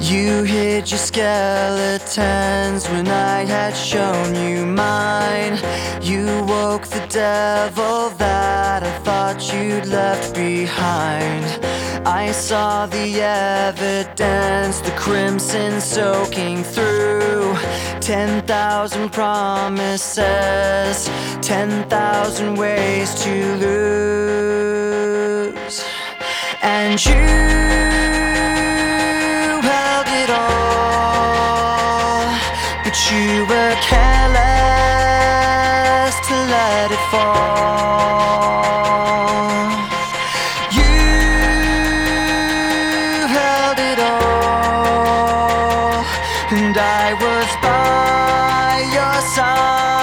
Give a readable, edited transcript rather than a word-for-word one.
You hid your skeletons when I had shown you mine. You woke the devil that I thought you'd left behind. I saw the evidence, the crimson soaking through 10,000 promises, 10,000 ways to lose. And you held it all, but you were careless to let it fall. You held it all, and I was by your side.